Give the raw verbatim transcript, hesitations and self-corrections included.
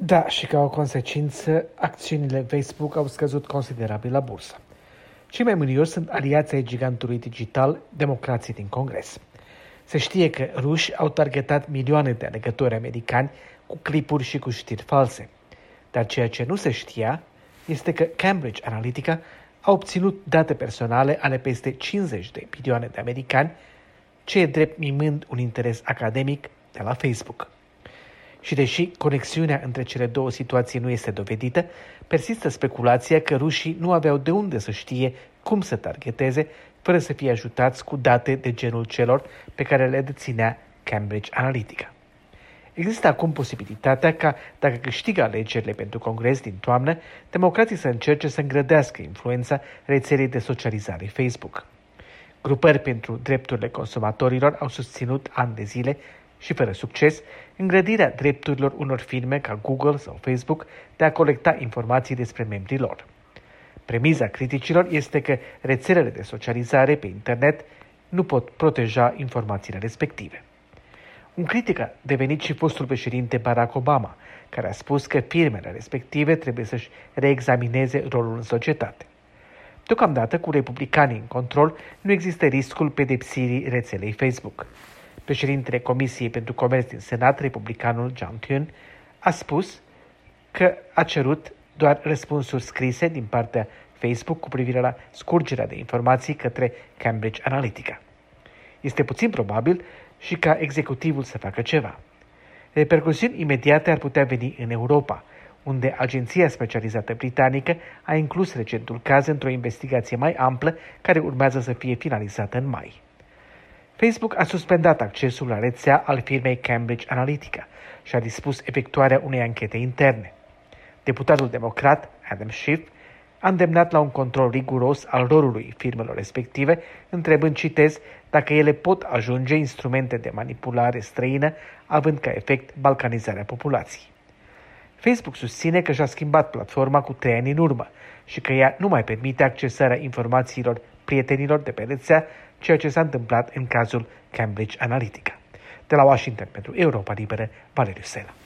Da, și ca o consecință, acțiunile Facebook au scăzut considerabil la bursă. Cei mai mânioși sunt aliații ai gigantului digital, democrații din Congres. Se știe că ruși au targetat milioane de alegători americani cu clipuri și cu știri false. Dar ceea ce nu se știa este că Cambridge Analytica a obținut date personale ale peste cincizeci de milioane de americani, ce e drept mimând un interes academic de la Facebook. Și deși conexiunea între cele două situații nu este dovedită, persistă speculația că rușii nu aveau de unde să știe cum să targeteze fără să fie ajutați cu date de genul celor pe care le deținea Cambridge Analytica. Există acum posibilitatea ca, dacă câștigă alegerile pentru Congres din toamnă, democrații să încerce să îngrădească influența rețelei de socializare Facebook. Grupări pentru drepturile consumatorilor au susținut ani de zile și fără succes îngrădirea drepturilor unor firme ca Google sau Facebook de a colecta informații despre membrii lor. Premiza criticilor este că rețelele de socializare pe internet nu pot proteja informațiile respective. Un critic a devenit și fostul președinte Barack Obama, care a spus că firmele respective trebuie să-și reexamineze rolul în societate. Deocamdată, cu republicanii în control, nu există riscul pedepsirii rețelei Facebook. Președintele Comisiei pentru Comerț din Senat, republicanul John Thune, a spus că a cerut doar răspunsuri scrise din partea Facebook cu privire la scurgerea de informații către Cambridge Analytica. Este puțin probabil și ca executivul să facă ceva. Repercusiuni imediate ar putea veni în Europa, unde agenția specializată britanică a inclus recentul caz într-o investigație mai amplă care urmează să fie finalizată în mai. Facebook a suspendat accesul la rețea al firmei Cambridge Analytica și a dispus efectuarea unei anchete interne. Deputatul democrat Adam Schiff a îndemnat la un control riguros al rolului firmelor respective, întrebând, citez, dacă ele pot ajunge instrumente de manipulare străină, având ca efect balcanizarea populației. Facebook susține că și-a schimbat platforma cu trei ani în urmă și că ea nu mai permite accesarea informațiilor prietenilor de pe rețea, ceea ce s-a întâmplat în cazul Cambridge Analytica. De la Washington pentru Europa Liberă, Valeriu Sela.